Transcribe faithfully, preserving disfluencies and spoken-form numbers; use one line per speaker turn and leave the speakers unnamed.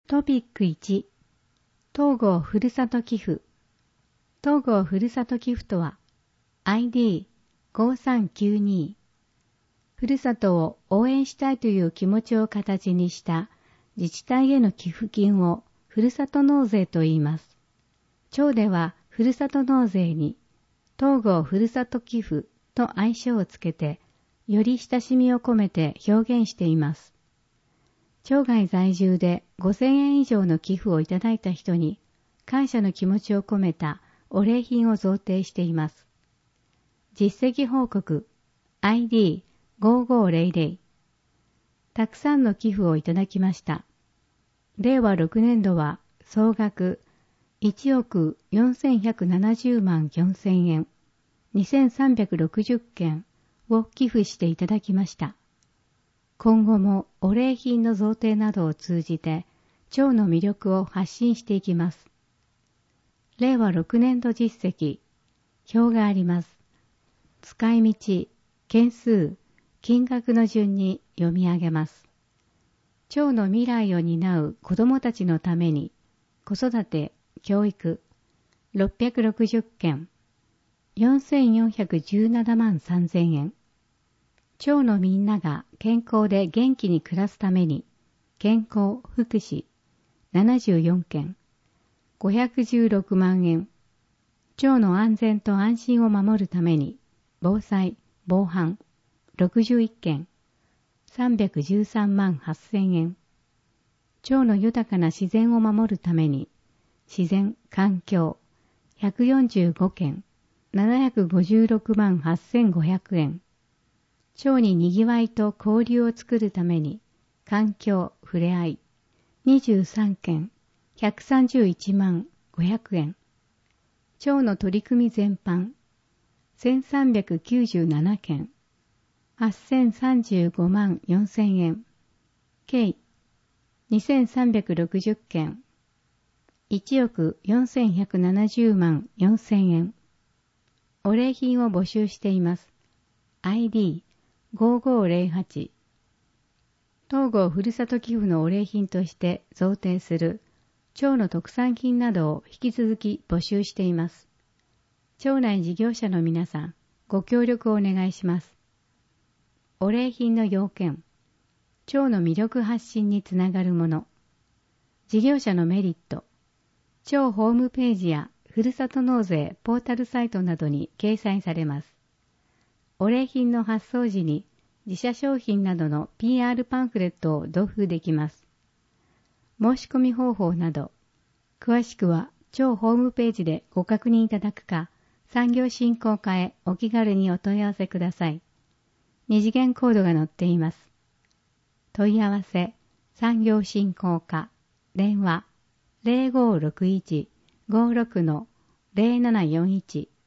トピックいち、東郷ふるさと寄付。東郷ふるさと寄付とは、アイディーごさんきゅうに、ふるさとを応援したいという気持ちを形にした自治体への寄付金をふるさと納税と言います。町ではふるさと納税に東郷ふるさと寄付と愛称をつけて、より親しみを込めて表現しています。町外在住でごせんえん以上の寄付をいただいた人に感謝の気持ちを込めたお礼品を贈呈しています。実績報告 アイディーごごぜろぜろ たくさんの寄付をいただきました。れいわろくねんどは総額いちおくよんせんひゃくななじゅうまんよんせんえん、にせんさんびゃくろくじゅっけんを寄付していただきました。今後もお礼品の贈呈などを通じて町の魅力を発信していきます。れいわろくねんど実績、表があります。使い道、件数、金額の順に読み上げます。町の未来を担う子どもたちのために子育て、教育、ろっぴゃくろくじゅっけん、よんせんよんひゃくじゅうななまんさんぜんえん。町のみんなが健康で元気に暮らすために、健康、福祉、ななじゅうよんけん、ごひゃくじゅうろくまんえん。町の安全と安心を守るために、防災、防犯、ろくじゅういっけん、さんびゃくじゅうさんまんはっせんえん。町の豊かな自然を守るために、自然、環境、ひゃくよんじゅうごけん、ななひゃくごじゅうろくまんはっせんごひゃくえん。町ににぎわいと交流を作るために、環境、ふれあい、にじゅうさんけん、ひゃくさんじゅういちまんごひゃくえん。町の取り組み全般、せんさんびゃくきゅうじゅうななけん、はっせんさんじゅうごまんよんせんえん。計、にせんさんびゃくろくじゅっけん、いちおくよんせんひゃくななじゅうまんよんせんえん。お礼品を募集しています。アイディーごごぜろはち。東郷ふるさと寄付のお礼品として贈呈する町の特産品などを引き続き募集しています。町内事業者の皆さん、ご協力をお願いします。お礼品の要件、町の魅力発信につながるもの、事業者のメリット、町ホームページやふるさと納税ポータルサイトなどに掲載されます。お礼品の発送時に自社商品などの ピーアール パンフレットを同封できます。申し込み方法など、詳しくは町ホームページでご確認いただくか、産業振興課へお気軽にお問い合わせください。二次元コードが載っています。問い合わせ、産業振興課、電話、ぜろごろくいち ごろくのぜろななよんいち